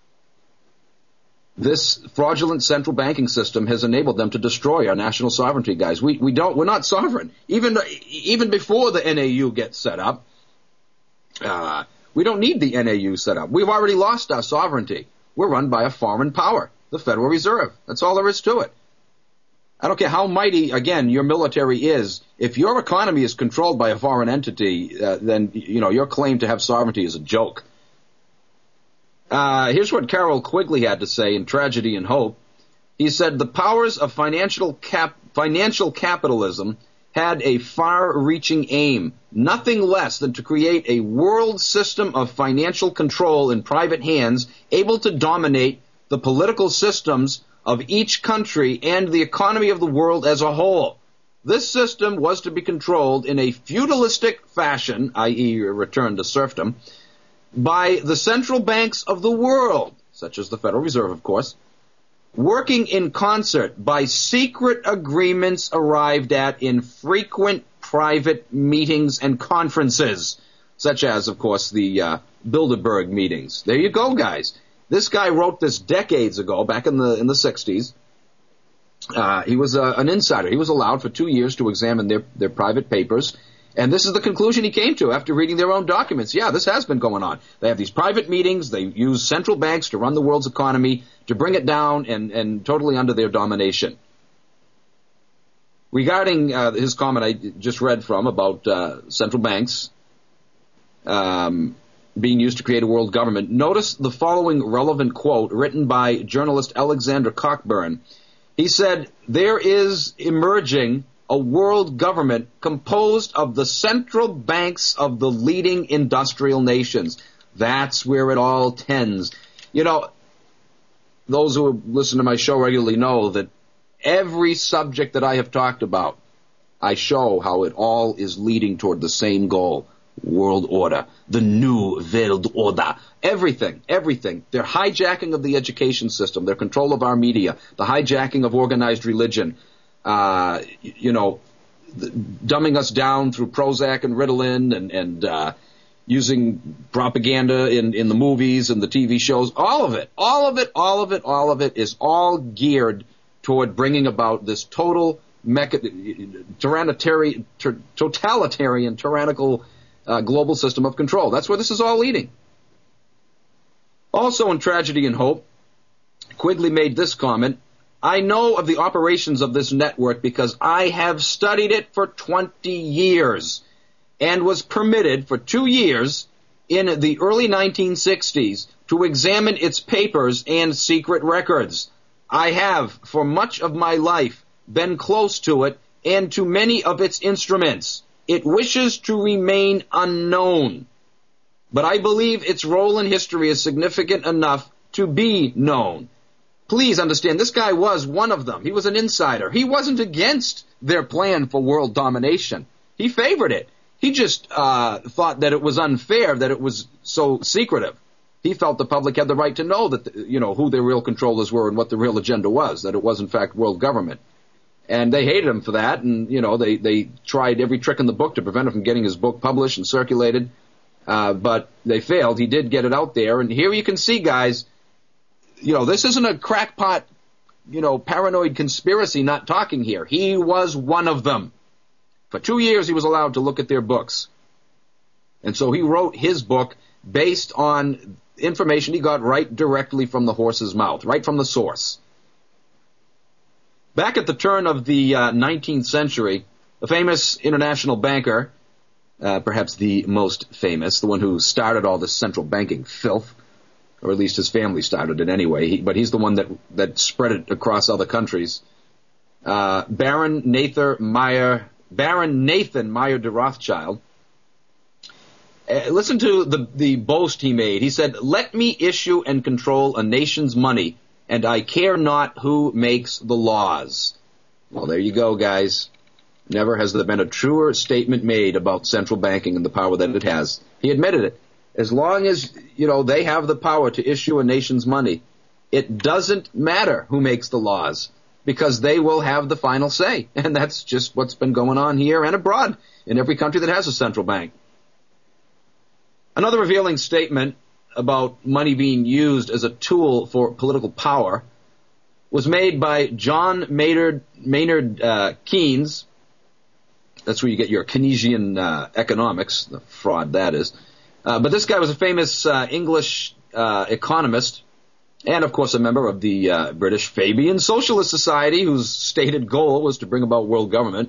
This fraudulent central banking system has enabled them to destroy our national sovereignty, guys. We we don't we're not sovereign. Even even before the N A U gets set up, uh, we don't need the N A U set up. We've already lost our sovereignty. We're run by a foreign power, the Federal Reserve. That's all there is to it. I don't care how mighty, again, your military is. If your economy is controlled by a foreign entity, uh, then, you know, your claim to have sovereignty is a joke. Uh, here's what Carroll Quigley had to say in Tragedy and Hope. He said, the powers of financial cap- financial capitalism had a far-reaching aim, nothing less than to create a world system of financial control in private hands, able to dominate the political systems of each country and the economy of the world as a whole. This system was to be controlled in a feudalistic fashion, that is a return to serfdom, by the central banks of the world, such as the Federal Reserve, of course, working in concert by secret agreements arrived at in frequent private meetings and conferences, such as, of course, the uh, Bilderberg meetings. There you go, guys. This guy wrote this decades ago, back in the in the sixties. Uh, he was uh, an insider. He was allowed for two years to examine their, their private papers. And this is the conclusion he came to after reading their own documents. Yeah, this has been going on. They have these private meetings. They use central banks to run the world's economy, to bring it down and, and totally under their domination. Regarding uh, his comment I just read from about uh, central banks um, being used to create a world government, notice the following relevant quote written by journalist Alexander Cockburn. He said, there is emerging a world government composed of the central banks of the leading industrial nations. That's where it all tends. You know, those who listen to my show regularly know that every subject that I have talked about, I show how it all is leading toward the same goal. World order. The new Welt order. Everything, everything. Their hijacking of the education system, their control of our media, the hijacking of organized religion, uh, you know, the, dumbing us down through Prozac and Ritalin and, and uh, using propaganda in, in the movies and the T V shows. All of it, all of it, all of it, all of it is all geared toward bringing about this total mecha- tyrannitarian, ter- totalitarian, tyrannical Uh, global system of control. That's where this is all leading. Also in Tragedy and Hope, Quigley made this comment, I know of the operations of this network because I have studied it for twenty years and was permitted for two years in the early nineteen sixties to examine its papers and secret records. I have, for much of my life, been close to it and to many of its instruments. It wishes to remain unknown, but I believe its role in history is significant enough to be known. Please understand, this guy was one of them. He was an insider. He wasn't against their plan for world domination. He favored it. He just uh, thought that it was unfair that it was so secretive. He felt the public had the right to know that, the, you know, who their real controllers were and what the real agenda was, that it was, in fact, world government. And they hated him for that, and, you know, they, they tried every trick in the book to prevent him from getting his book published and circulated, uh, but they failed. He did get it out there, and here you can see, guys, you know, this isn't a crackpot, you know, paranoid conspiracy not talking here. He was one of them. For two years, he was allowed to look at their books. And so he wrote his book based on information he got right directly from the horse's mouth, right from the source. Back at the turn of the uh, nineteenth century, the famous international banker, uh, perhaps the most famous, the one who started all this central banking filth, or at least his family started it anyway, he, but he's the one that that spread it across other countries, uh, Baron Nathan Meyer, Baron Nathan Meyer de Rothschild. Uh, listen to the, the boast he made. He said, let me issue and control a nation's money, and I care not who makes the laws. Well, there you go, guys. Never has there been a truer statement made about central banking and the power that it has. He admitted it. As long as, you know, they have the power to issue a nation's money, it doesn't matter who makes the laws, because they will have the final say. And that's just what's been going on here and abroad in every country that has a central bank. Another revealing statement about money being used as a tool for political power was made by John Maynard, Maynard uh, Keynes. That's where you get your Keynesian uh, economics, the fraud that is. Uh, but this guy was a famous uh, English uh, economist and, of course, a member of the uh, British Fabian Socialist Society, whose stated goal was to bring about world government.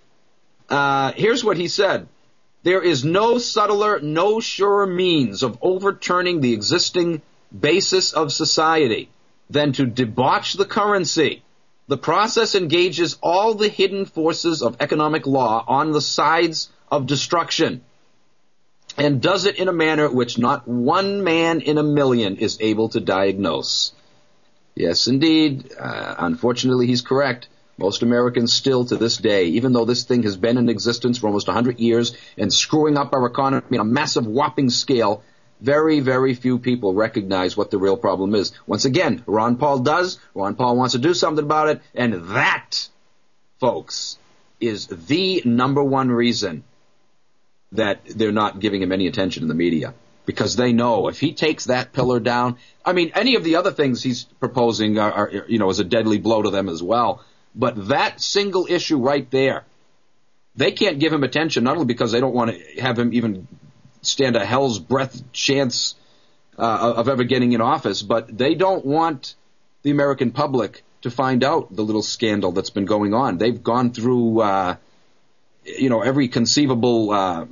Uh, here's what he said. There is no subtler, no surer means of overturning the existing basis of society than to debauch the currency. The process engages all the hidden forces of economic law on the sides of destruction, and does it in a manner which not one man in a million is able to diagnose. Yes, indeed. Uh, unfortunately, he's correct. Most Americans still to this day, even though this thing has been in existence for almost one hundred years and screwing up our economy on a massive whopping scale, very, very few people recognize what the real problem is. Once again, Ron Paul does. Ron Paul wants to do something about it. And that, folks, is the number one reason that they're not giving him any attention in the media. Because they know if he takes that pillar down, I mean, any of the other things he's proposing are, are you know, is a deadly blow to them as well. But that single issue right there, they can't give him attention, not only because they don't want to have him even stand a hell's breath chance uh, of ever getting in office, but they don't want the American public to find out the little scandal that's been going on. They've gone through, uh, you know, every conceivable uh,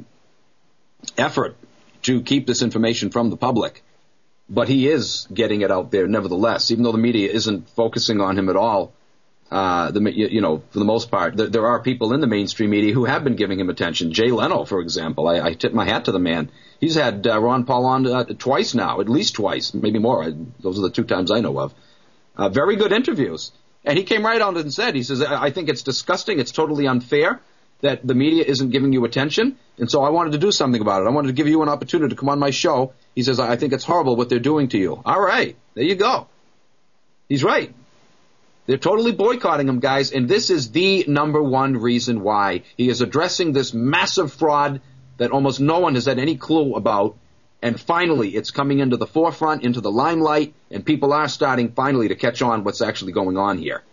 effort to keep this information from the public. But he is getting it out there nevertheless, even though the media isn't focusing on him at all. Uh, the, you know, for the most part, there, there are people in the mainstream media who have been giving him attention. Jay Leno, for example, I, I tip my hat to the man. He's had uh, Ron Paul on uh, twice now, at least twice, maybe more. I, those are the two times I know of. Uh, very good interviews. And he came right on and said, he says, I think it's disgusting, it's totally unfair that the media isn't giving you attention, and so I wanted to do something about it. I wanted to give you an opportunity to come on my show. He says, I think it's horrible what they're doing to you. All right, there you go. He's right. They're totally boycotting him, guys, and this is the number one reason why. He is addressing this massive fraud that almost no one has had any clue about, and finally it's coming into the forefront, into the limelight, and people are starting finally to catch on what's actually going on here.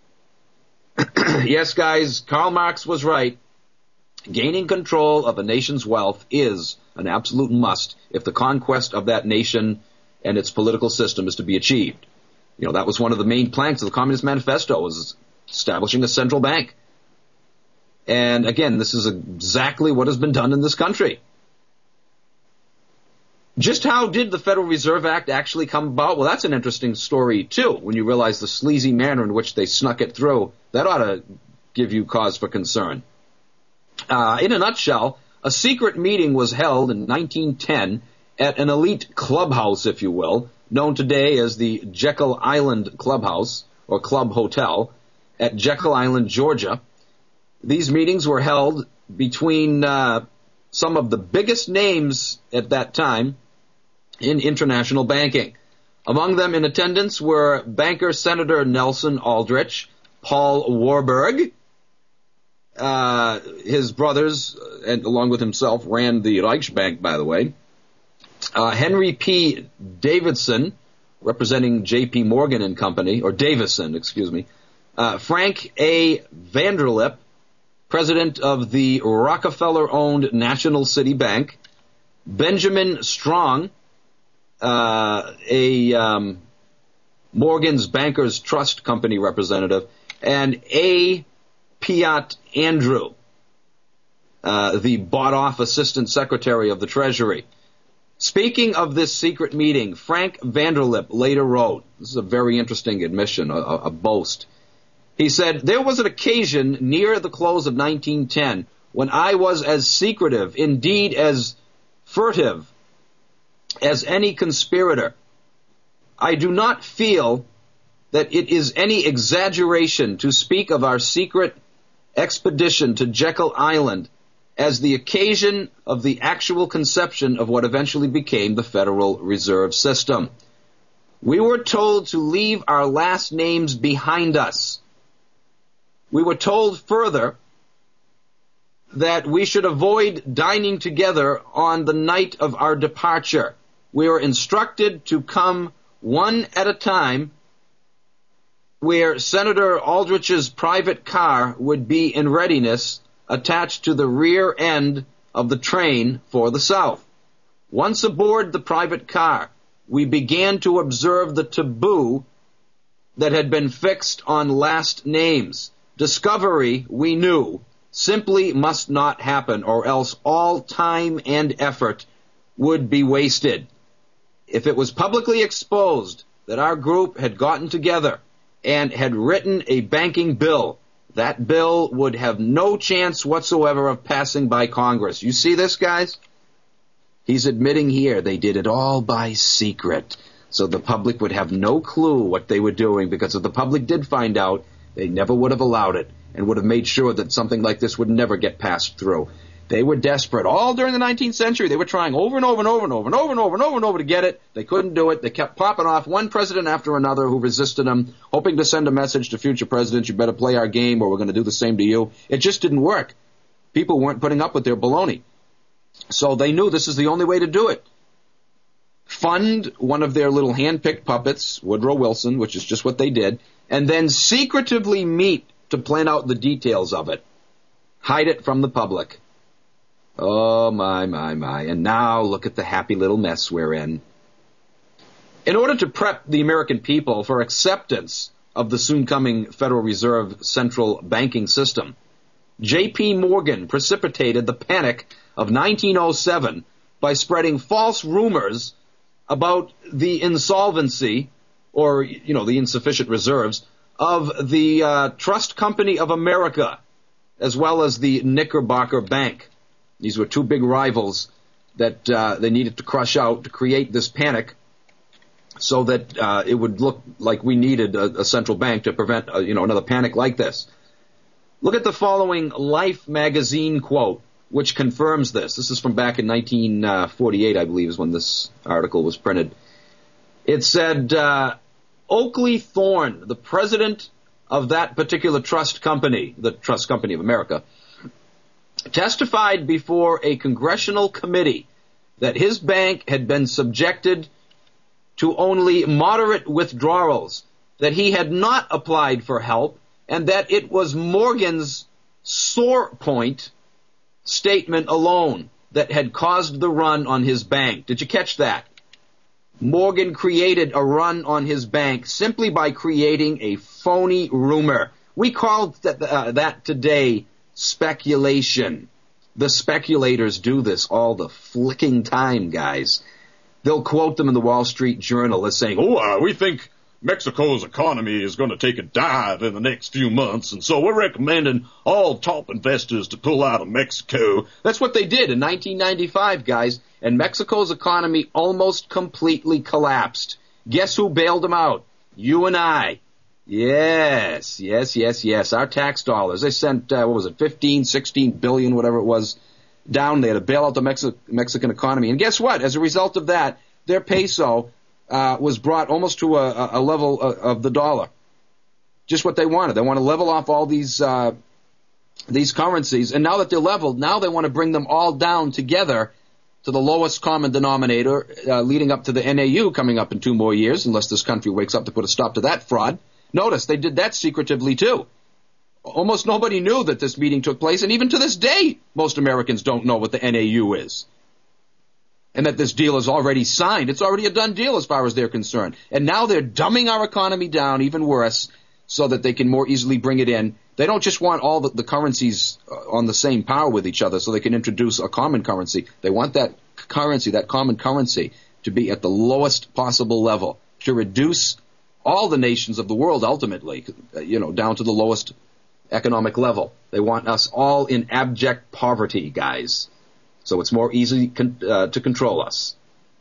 Yes, guys, Karl Marx was right. Gaining control of a nation's wealth is an absolute must if the conquest of that nation and its political system is to be achieved. You know, that was one of the main planks of the Communist Manifesto, was establishing a central bank. And again, this is exactly what has been done in this country. Just how did the Federal Reserve Act actually come about? Well, that's an interesting story, too, when you realize the sleazy manner in which they snuck it through. That ought to give you cause for concern. Uh, in a nutshell, a secret meeting was held in nineteen ten at an elite clubhouse, if you will, known today as the Jekyll Island Clubhouse, or Club Hotel, at Jekyll Island, Georgia. These meetings were held between uh, some of the biggest names at that time in international banking. Among them in attendance were banker Senator Nelson Aldrich, Paul Warburg, uh, his brothers, and along with himself, ran the Reichsbank, by the way, uh, Henry P. Davidson, representing J P. Morgan and Company, or Davison, excuse me, uh, Frank A. Vanderlip, president of the Rockefeller-owned National City Bank, Benjamin Strong, uh, a um, Morgan's Bankers Trust Company representative, and A. Piat Andrew, uh, the bought-off assistant secretary of the Treasury. Speaking of this secret meeting, Frank Vanderlip later wrote, this is a very interesting admission, a, a boast. He said, there was an occasion near the close of nineteen ten when I was as secretive, indeed as furtive, as any conspirator. I do not feel that it is any exaggeration to speak of our secret expedition to Jekyll Island as the occasion of the actual conception of what eventually became the Federal Reserve System. We were told to leave our last names behind us. We were told further that we should avoid dining together on the night of our departure. We were instructed to come one at a time, where Senator Aldrich's private car would be in readiness attached to the rear end of the train for the South. Once aboard the private car, we began to observe the taboo that had been fixed on last names. Discovery, we knew, simply must not happen, or else all time and effort would be wasted. If it was publicly exposed that our group had gotten together and had written a banking bill, that bill would have no chance whatsoever of passing by Congress. You see this, guys? He's admitting here they did it all by secret, so the public would have no clue what they were doing, because if the public did find out, they never would have allowed it and would have made sure that something like this would never get passed through. They were desperate. All during the nineteenth century, they were trying over and over and over and over and over and over and over and over to get it. They couldn't do it. They kept popping off one president after another who resisted them, hoping to send a message to future presidents, you better play our game or we're going to do the same to you. It just didn't work. People weren't putting up with their baloney. So they knew this is the only way to do it. Fund one of their little hand-picked puppets, Woodrow Wilson, which is just what they did, and then secretively meet to plan out the details of it. Hide it from the public. Oh, my, my, my. And now look at the happy little mess we're in. In order to prep the American people for acceptance of the soon-coming Federal Reserve central banking system, J P. Morgan precipitated the panic of nineteen oh seven by spreading false rumors about the insolvency, or, you know, the insufficient reserves, of the uh, Trust Company of America, as well as the Knickerbocker Bank. These were two big rivals that uh, they needed to crush out to create this panic so that uh, it would look like we needed a, a central bank to prevent, uh, you know, another panic like this. Look at the following Life magazine quote, which confirms this. This is from back in nineteen forty-eight, I believe, is when this article was printed. It said, uh, Oakley Thorne, the president of that particular trust company, the Trust Company of America, testified before a congressional committee that his bank had been subjected to only moderate withdrawals, that he had not applied for help, and that it was Morgan's sore point statement alone that had caused the run on his bank. Did you catch that? Morgan created a run on his bank simply by creating a phony rumor. We called that, uh, that today speculation. The speculators do this all the flicking time, guys. They'll quote them in the Wall Street Journal as saying, oh, uh, we think Mexico's economy is going to take a dive in the next few months, and so we're recommending all top investors to pull out of Mexico. That's what they did in nineteen ninety-five, guys, and Mexico's economy almost completely collapsed. Guess who bailed them out? You and I. Yes, yes, yes, yes. Our tax dollars. They sent, uh, what was it, fifteen, sixteen billion, whatever it was, down there to bail out the Mexi- Mexican economy. And guess what? As a result of that, their peso uh, was brought almost to a, a level of, of the dollar. Just what they wanted. They want to level off all these uh, these currencies. And now that they're leveled, now they want to bring them all down together to the lowest common denominator, uh, leading up to the N A U coming up in two more years, unless this country wakes up to put a stop to that fraud. Notice, they did that secretively, too. Almost nobody knew that this meeting took place, and even to this day, most Americans don't know what the N A U is. And that this deal is already signed. It's already a done deal as far as they're concerned. And now they're dumbing our economy down even worse so that they can more easily bring it in. They don't just want all the, the currencies on the same par with each other so they can introduce a common currency. They want that currency, that common currency, to be at the lowest possible level, to reduce all the nations of the world ultimately, you know, down to the lowest economic level. They want us all in abject poverty, guys. So it's more easy con- uh, to control us.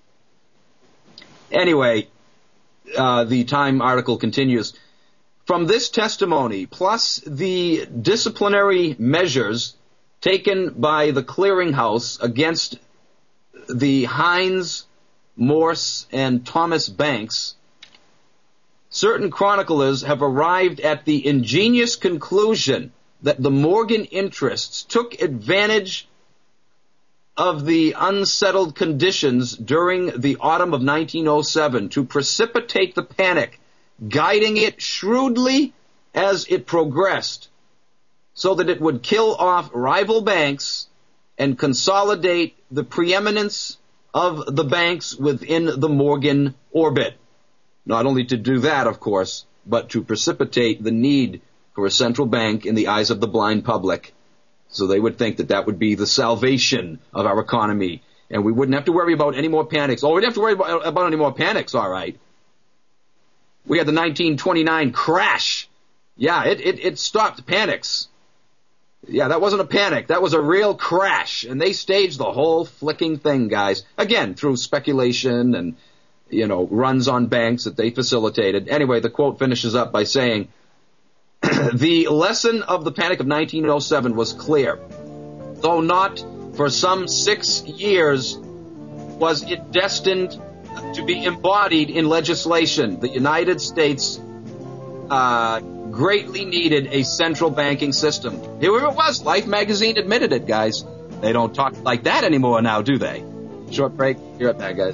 Anyway, uh, the Time article continues. From this testimony, plus the disciplinary measures taken by the clearinghouse against the Heinz, Morse, and Thomas banks, certain chroniclers have arrived at the ingenious conclusion that the Morgan interests took advantage of the unsettled conditions during the autumn of nineteen oh seven to precipitate the panic, guiding it shrewdly as it progressed, so that it would kill off rival banks and consolidate the preeminence of the banks within the Morgan orbit. Not only to do that, of course, but to precipitate the need for a central bank in the eyes of the blind public. So they would think that that would be the salvation of our economy, and we wouldn't have to worry about any more panics. Oh, we didn't have to worry about, about any more panics, all right. We had the nineteen twenty-nine crash. Yeah, it, it, it stopped panics. Yeah, that wasn't a panic. That was a real crash, and they staged the whole flicking thing, guys. Again, through speculation and, you know, runs on banks that they facilitated. Anyway, the quote finishes up by saying, the lesson of the panic of nineteen oh seven was clear. Though not for some six years was it destined to be embodied in legislation. The United States uh, greatly needed a central banking system. Here it was. Life magazine admitted it, guys. They don't talk like that anymore now, do they? Short break. You're right back, guys.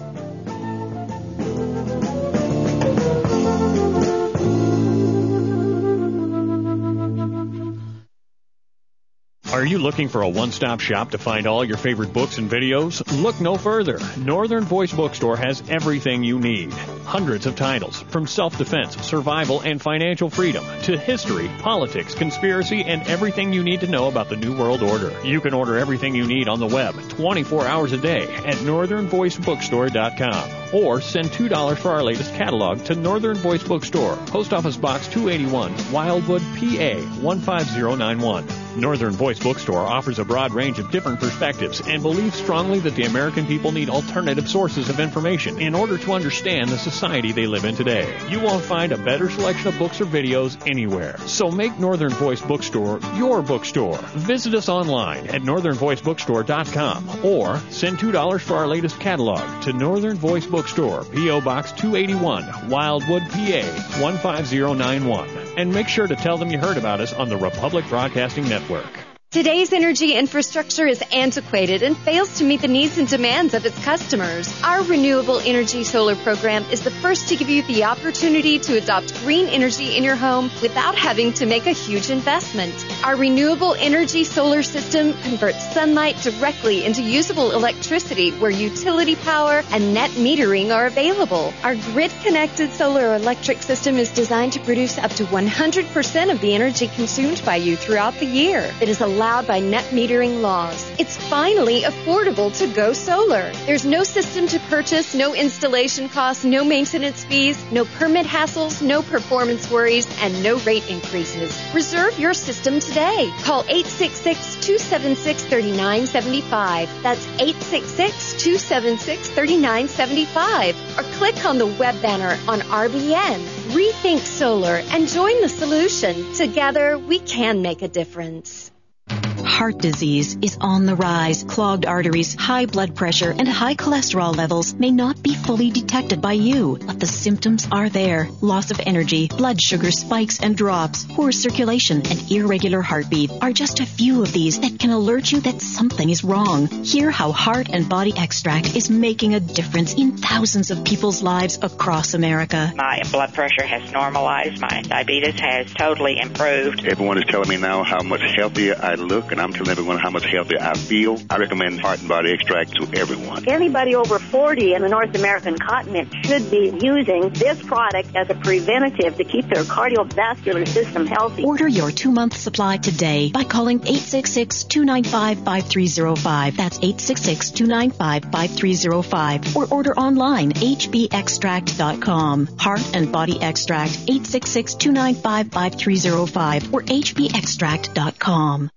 Are you looking for a one-stop shop to find all your favorite books and videos? Look no further. Northern Voice Bookstore has everything you need. Hundreds of titles, from self-defense, survival, and financial freedom, to history, politics, conspiracy, and everything you need to know about the New World Order. You can order everything you need on the web, twenty-four hours a day, at northern voice bookstore dot com. Or send two dollars for our latest catalog to Northern Voice Bookstore, Post Office Box two eighty-one, Wildwood, P A one five zero nine one. Northern Voice Bookstore offers a broad range of different perspectives and believes strongly that the American people need alternative sources of information in order to understand the society they live in today. You won't find a better selection of books or videos anywhere. So make Northern Voice Bookstore your bookstore. Visit us online at northern voice bookstore dot com or send two dollars for our latest catalog to Northern Voice Bookstore, P O Box two eighty-one, Wildwood, P A one five zero nine one. And make sure to tell them you heard about us on the Republic Broadcasting Network. Today's energy infrastructure is antiquated and fails to meet the needs and demands of its customers. Our Renewable Energy Solar Program is the first to give you the opportunity to adopt green energy in your home without having to make a huge investment. Our Renewable Energy Solar System converts sunlight directly into usable electricity where utility power and net metering are available. Our grid-connected solar electric system is designed to produce up to one hundred percent of the energy consumed by you throughout the year. It is a allowed by net metering laws. It's finally affordable to go solar. There's no system to purchase, no installation costs, no maintenance fees, no permit hassles, no performance worries, and no rate increases. Reserve your system today. Call eight six six, two seven six, three nine seven five. That's eight six six, two seven six, three nine seven five. Or click on the web banner on R B N. Rethink solar and join the solution. Together, we can make a difference. Heart disease is on the rise. Clogged arteries, high blood pressure, and high cholesterol levels may not be fully detected by you, but the symptoms are there. Loss of energy, blood sugar spikes and drops, poor circulation, and irregular heartbeat are just a few of these that can alert you that something is wrong. Hear how Heart and Body Extract is making a difference in thousands of people's lives across America. My blood pressure has normalized. My diabetes has totally improved. Everyone is telling me now how much healthier I look, and I'm telling everyone how much healthier I feel. I recommend Heart and Body Extract to everyone. Anybody over forty in the North American continent should be using this product as a preventative to keep their cardiovascular system healthy. Order your two-month supply today by calling eight six six, two nine five, five three zero five. That's eight six six, two nine five, five three zero five. Or order online, h b extract dot com. Heart and Body Extract, eight six six, two nine five, five three zero five or h b extract dot com.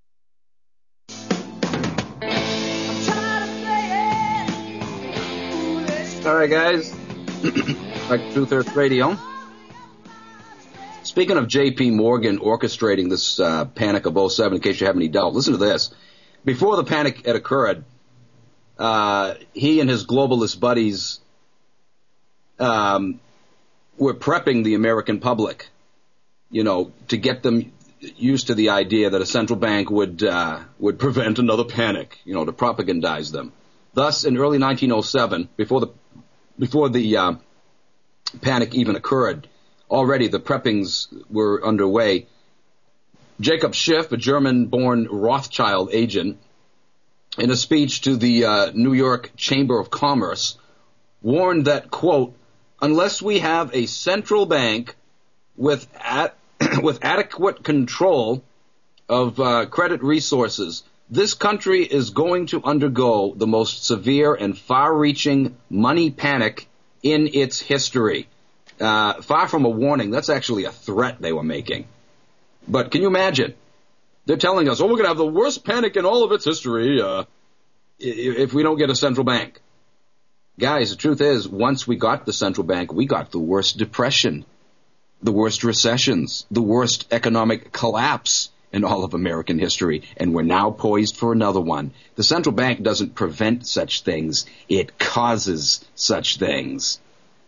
All right, guys. Back to Truth Earth Radio. Speaking of J P. Morgan orchestrating this uh, panic of oh seven, in case you have any doubt, listen to this. Before the panic had occurred, uh, he and his globalist buddies um, were prepping the American public, you know, to get them used to the idea that a central bank would uh, would prevent another panic, you know, to propagandize them. Thus, in early nineteen oh seven, before the before the uh, panic even occurred, already the preppings were underway. Jacob Schiff, a German-born Rothschild agent, in a speech to the uh, New York Chamber of Commerce, warned that, quote, unless we have a central bank with at, with adequate control of uh, credit resources, this country is going to undergo the most severe and far-reaching money panic in its history. Uh, far from a warning, that's actually a threat they were making. But can you imagine? They're telling us, oh, we're going to have the worst panic in all of its history uh, if we don't get a central bank. Guys, the truth is, once we got the central bank, we got the worst depression, the worst recessions, the worst economic collapse in all of American history, and we're now poised for another one. The central bank doesn't prevent such things. It causes such things.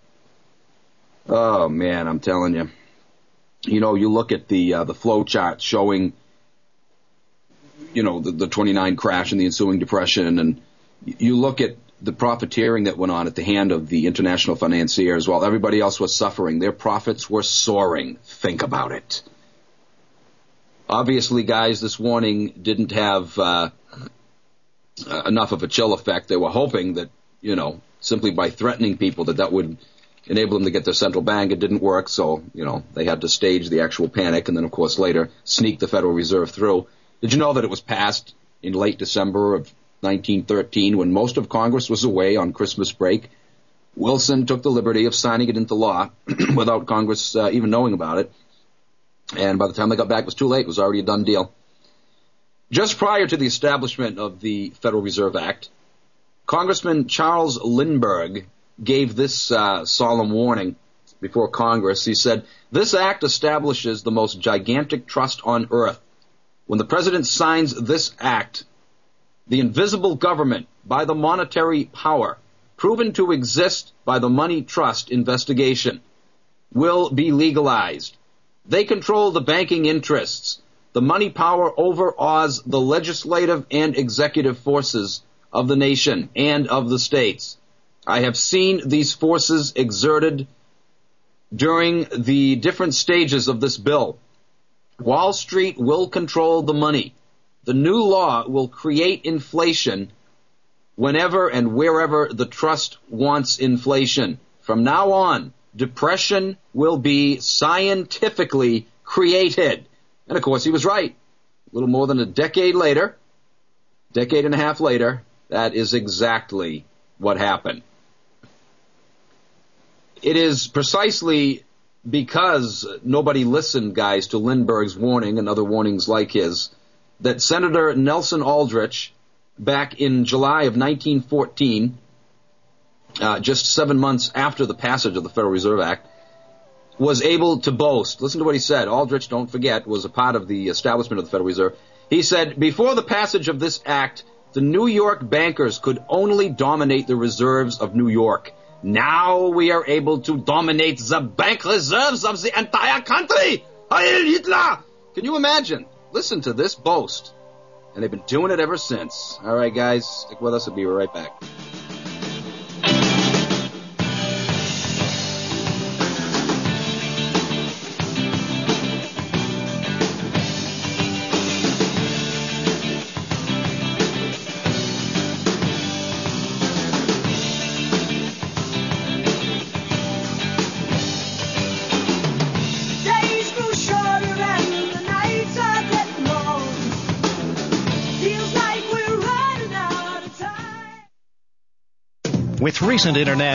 Oh, man, I'm telling you. You know, you look at the uh, the flow chart showing, you know, the, the twenty-nine crash and the ensuing depression, and you look at the profiteering that went on at the hand of the international financiers while everybody else was suffering. Their profits were soaring. Think about it. Obviously, guys, this warning didn't have uh, enough of a chill effect. They were hoping that, you know, simply by threatening people that that would enable them to get their central bank. It didn't work, so, you know, they had to stage the actual panic and then, of course, later sneak the Federal Reserve through. Did you know that it was passed in late December of nineteen thirteen when most of Congress was away on Christmas break? Wilson took the liberty of signing it into law without Congress uh, even knowing about it. And by the time they got back, it was too late. It was already a done deal. Just prior to the establishment of the Federal Reserve Act, Congressman Charles Lindbergh gave this uh, solemn warning before Congress. He said, this act establishes the most gigantic trust on earth. When the president signs this act, the invisible government, by the monetary power, proven to exist by the money trust investigation, will be legalized. They control the banking interests. The money power overawes the legislative and executive forces of the nation and of the states. I have seen these forces exerted during the different stages of this bill. Wall Street will control the money. The new law will create inflation whenever and wherever the trust wants inflation. From now on, depression will be scientifically created. And of course, he was right. A little more than a decade later, decade and a half later, that is exactly what happened. It is precisely because nobody listened, guys, to Lindbergh's warning and other warnings like his, that Senator Nelson Aldrich, back in July of nineteen fourteen, uh, just seven months after the passage of the Federal Reserve Act, was able to boast. Listen to what he said. Aldrich, don't forget, was a part of the establishment of the Federal Reserve. He said, before the passage of this act, the New York bankers could only dominate the reserves of New York. Now we are able to dominate the bank reserves of the entire country. Heil Hitler! Can you imagine? Listen to this boast. And they've been doing it ever since. All right, guys, stick with us. We'll be right back. With recent internet